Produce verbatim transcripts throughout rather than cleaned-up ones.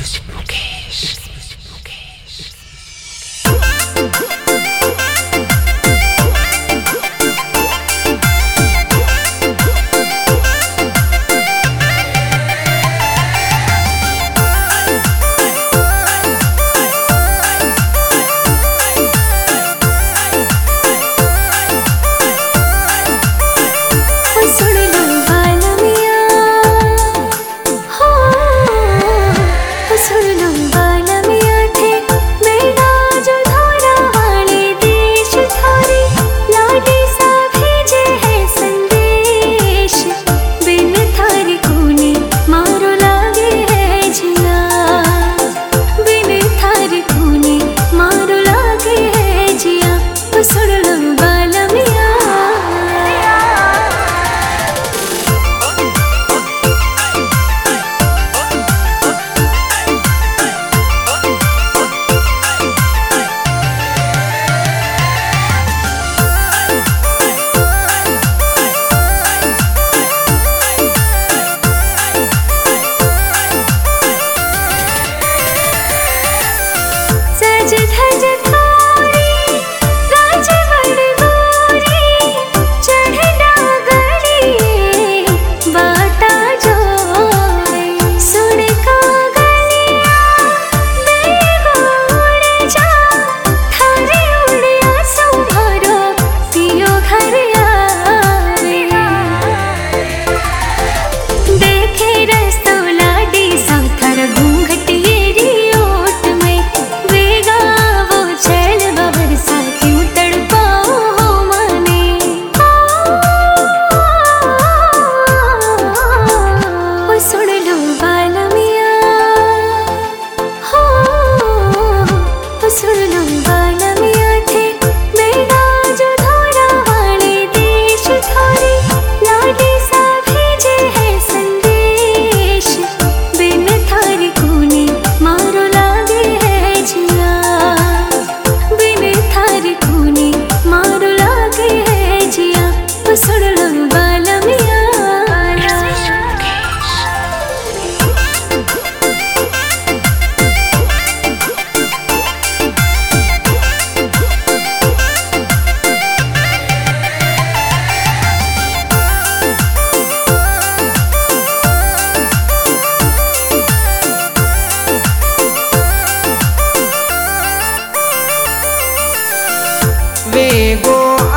वेगो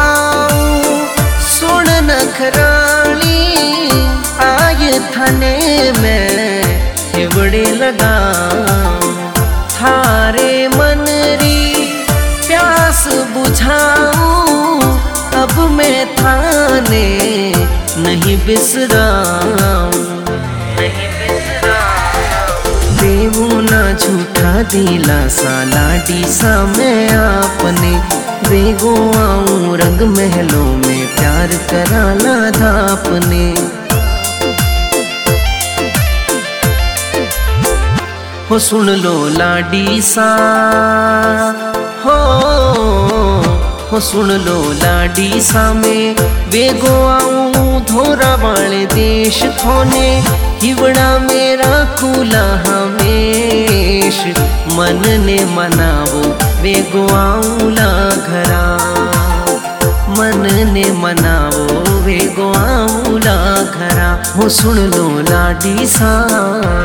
आऊं सुन नखराली आय थने में हिवड़े लगाऊं थारे मनरी प्यास बुझाऊं अब मैं थाने नहीं बिसराऊं नहीं बिसराऊं देवू ना झूठा दिला सा लाडी सा मैं आपने वेगो आऊं रंग महलों में प्यार कराला था अपने हो सुन लो लाडी सा हो हो सुन लो लाडी सा में वेगो आऊं धोरा वाले देश थोने हिवड़ा मेरा कूला हमेश मन ने मनावो वेगो आऊला घरा मन ने मनावो वेगो आऊला घरा हो सुन लो लाडी सा।